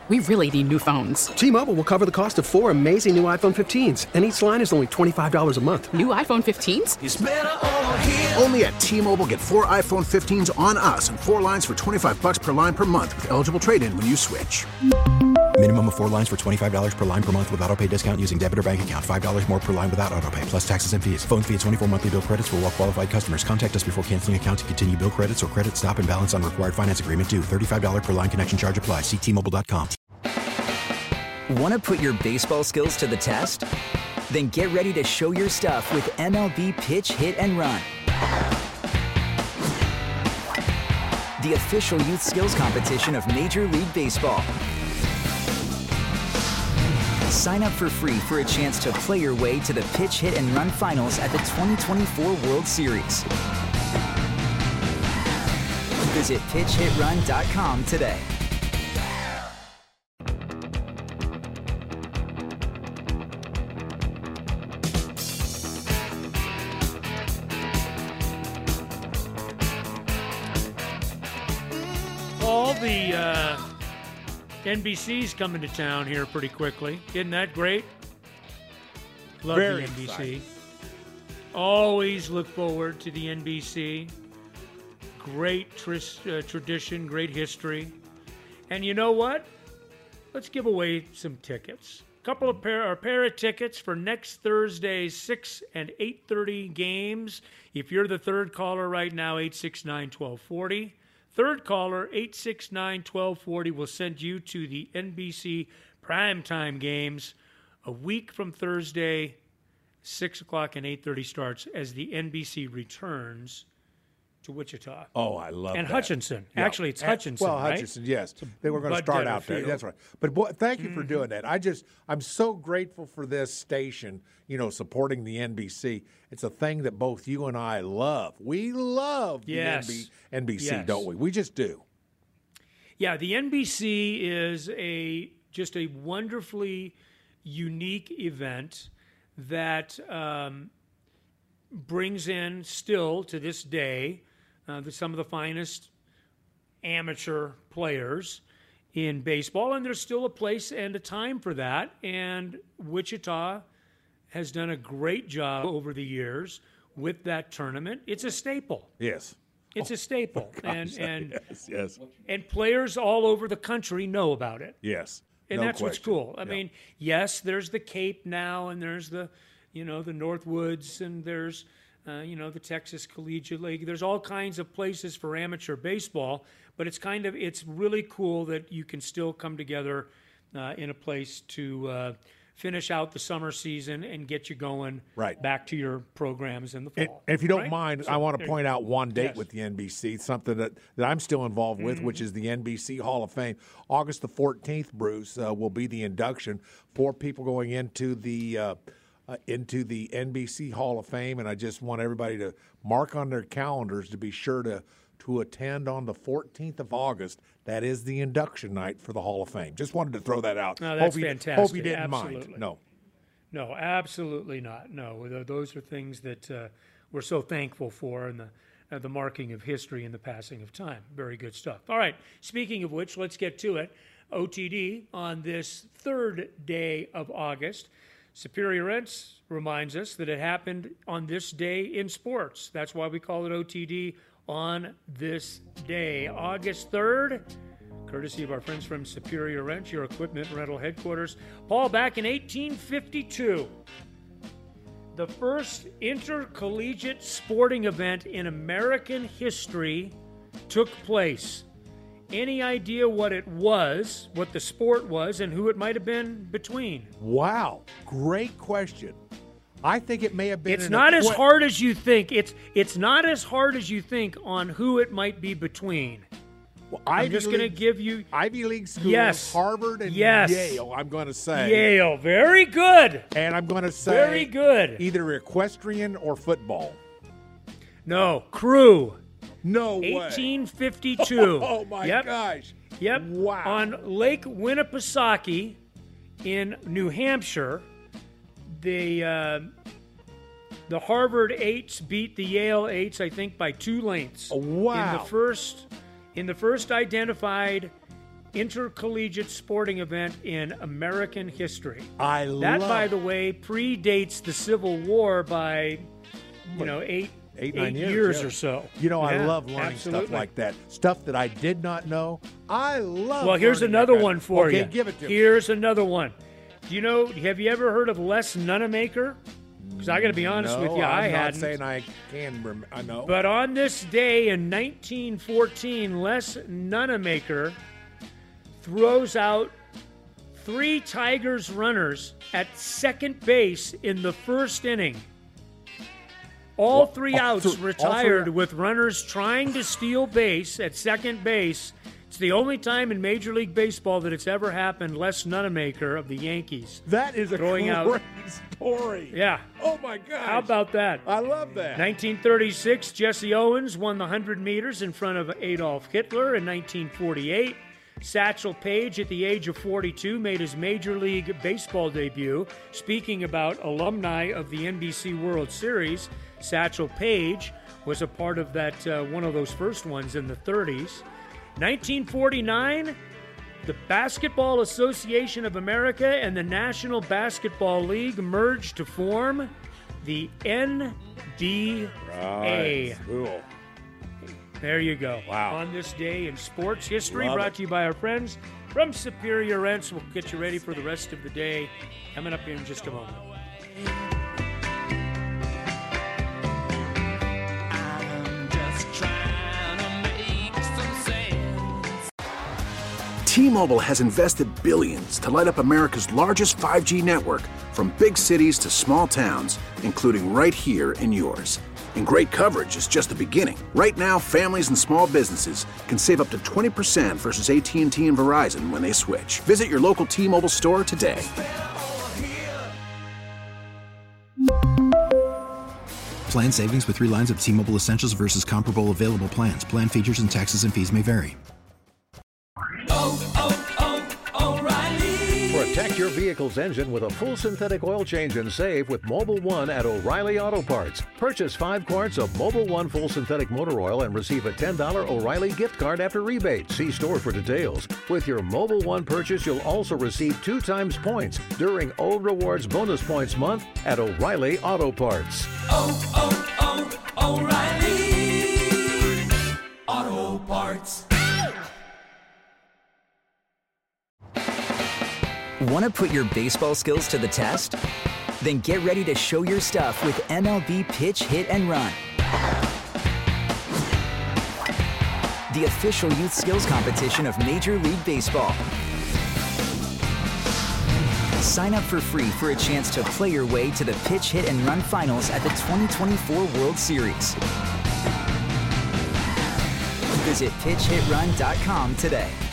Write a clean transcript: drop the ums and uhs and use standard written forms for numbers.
We really need new phones. T-Mobile will cover the cost of 4 amazing new iPhone 15s, and each line is only $25 a month. New iPhone 15s? It's better over here. Only at T-Mobile, get 4 iPhone 15s on us and 4 lines for $25 per line per month with eligible trade-in when you switch. Minimum of 4 lines for $25 per line per month with autopay discount using debit or bank account. $5 more per line without autopay, plus taxes and fees. Phone fee at 24 monthly bill credits for well-qualified customers. Contact us before canceling account to continue bill credits or credit stop and balance on required finance agreement due. $35 per line connection charge applies. See T-Mobile.com. Want to put your baseball skills to the test? Then get ready to show your stuff with MLB Pitch, Hit, and Run. The official youth skills competition of Major League Baseball. Sign up for free for a chance to play your way to the Pitch, Hit, and Run finals at the 2024 World Series. Visit pitchhitrun.com today. All the NBC's coming to town here pretty quickly. Isn't that great? Love Very the NBC. exciting. Always look forward to the NBC. Great tradition, great history. And you know what? Let's give away some tickets. A pair of tickets for next Thursday's 6 and 8:30 games. If you're the third caller right now, 869-1240. Third caller, 869-1240, will send you to the NBC primetime games a week from Thursday. 6 o'clock and 8:30 starts as the NBC returns to Wichita. Oh, I love and that. Hutchinson. Yeah. Actually, it's Hutchinson, Well, right? Hutchinson, yes. They were going to Bud start Detter out there. Field. That's right. But boy, thank you for doing that. I'm so grateful for this station, supporting the NBC. It's a thing that both you and I love. We love the NBC, Yes. don't we? We just do. Yeah, the NBC is just a wonderfully unique event that brings in, still to this day, some of the finest amateur players in baseball, and there's still a place and a time for that. And Wichita has done a great job over the years with that tournament. It's a staple. Yes. It's a staple, Gosh, and yes. and players all over the country know about it. Yes. And No that's what's question. cool. I mean, yes, there's the Cape now, and there's the Northwoods, and there's the Texas Collegiate League. There's all kinds of places for amateur baseball, but it's really cool that you can still come together in a place to finish out the summer season and get you going back to your programs in the fall. And if you don't right? mind, So I want to point out one date Yes. with the NBC, something that I'm still involved with, which is the NBC Hall of Fame. August the 14th, Bruce, will be the induction for people going into the NBC Hall of Fame, and I just want everybody to mark on their calendars to be sure to attend on the 14th of August. That is the induction night for the Hall of Fame. Just wanted to throw that out. No, that's fantastic. Hope you didn't Absolutely. mind. No, absolutely not. No, those are things that we're so thankful for, and the marking of history and the passing of time. Very good stuff. All right, speaking of which, let's get to it. OTD on this third day of August. Superior Rents reminds us that it happened on this day in sports. That's why we call it OTD on this day, August 3rd, courtesy of our friends from Superior Rent, your equipment rental headquarters. Paul, back in 1852, the first intercollegiate sporting event in American history took place. Any idea what it was, what the sport was, and who it might have been between? Wow, great question. I think it may have been. It's not as hard as you think. It's not as hard as you think on who it might be between. Well, I'm just going to give you Ivy League schools, Yes. Harvard and Yes. Yale. I'm going to say Yale. Very good. and I'm going to say Very good. either equestrian or football. No, Crew. No way. 1852. Oh my Yep. gosh. Yep. Wow. On Lake Winnipesaukee in New Hampshire, the Harvard 8s beat the Yale 8s, I think, by 2 lengths. Wow. In the first identified intercollegiate sporting event in American history. That, by the way, predates the Civil War by, 8 9 years yeah. or so. I love learning stuff like that. Stuff that I did not know. I love. Well, here's another one for you. Okay, give it to me. Here's another one. Have you ever heard of Les Nunemaker? Because I got to be honest with you, I hadn't. I'm not saying I can. I know. But on this day in 1914, Les Nunemaker throws out 3 Tigers runners at second base in the first inning. All 3 outs retired with runners trying to steal base at second base. It's the only time in Major League Baseball that it's ever happened. Les Nunemaker of the Yankees. That is a throwing great story. Yeah. Oh, my God. How about that? I love that. 1936, Jesse Owens won the 100 meters in front of Adolf Hitler. In 1948, Satchel Paige, at the age of 42, made his Major League Baseball debut. Speaking about alumni of the NBC World Series, Satchel Paige was a part of that one of those first ones in the 30s. 1949, the Basketball Association of America and the National Basketball League merged to form the NBA. Right. Cool. There you go. Wow. On this day in sports history, Love brought it. to you by our friends from Superior Rents. We'll get you ready for the rest of the day. Coming up here in just a moment. T-Mobile has invested billions to light up America's largest 5G network, from big cities to small towns, including right here in yours. And great coverage is just the beginning. Right now, families and small businesses can save up to 20% versus AT&T and Verizon when they switch. Visit your local T-Mobile store today. Plan savings with 3 lines of T-Mobile Essentials versus comparable available plans. Plan features and taxes and fees may vary. Protect your vehicle's engine with a full synthetic oil change and save with Mobil 1 at O'Reilly Auto Parts. Purchase 5 quarts of Mobil 1 full synthetic motor oil and receive a $10 O'Reilly gift card after rebate. See store for details. With your Mobil 1 purchase, you'll also receive 2 times points during O Rewards Bonus Points Month at O'Reilly Auto Parts. O'Reilly Auto Parts. Want to put your baseball skills to the test? Then get ready to show your stuff with MLB Pitch, Hit, and Run. The official youth skills competition of Major League Baseball. Sign up for free for a chance to play your way to the Pitch, Hit, and Run finals at the 2024 World Series. Visit pitchhitrun.com today.